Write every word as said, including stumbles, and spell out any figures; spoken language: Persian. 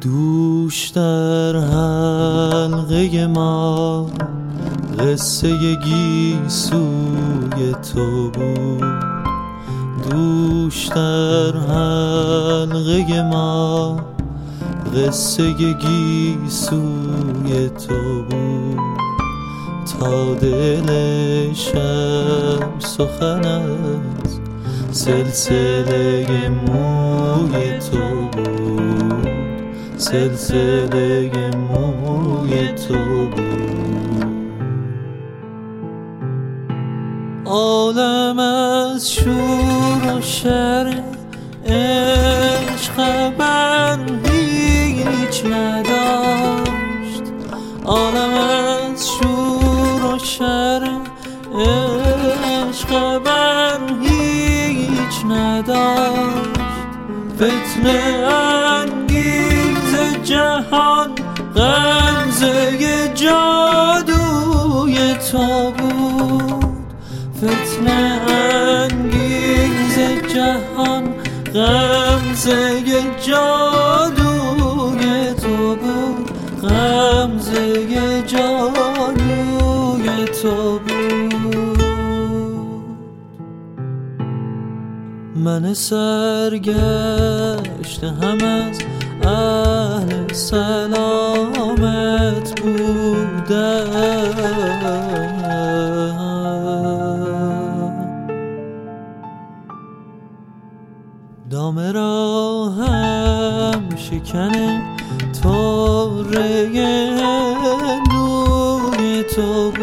دوش در حلقه ما قصه گیسوی تو بود. دوش در حلقه ما قصه گیسوی تو بود. تا دل شب سخن از سلسله موی تو بود. سلسله موی تو بود. عالم از شور و شر عشق خبر هیچ نداشت. عالم از شور و شر عشق خبر هیچ نداشت. فتنه انگیز جهان غمزه جادوی تو بود. فتنه انگیز جهان غمزه جادوی تو بود. غمزه جادوی تو بود. من سرگشته هم از اهل سلامت بودم. دام راهم شکن طره هندوی تو بود.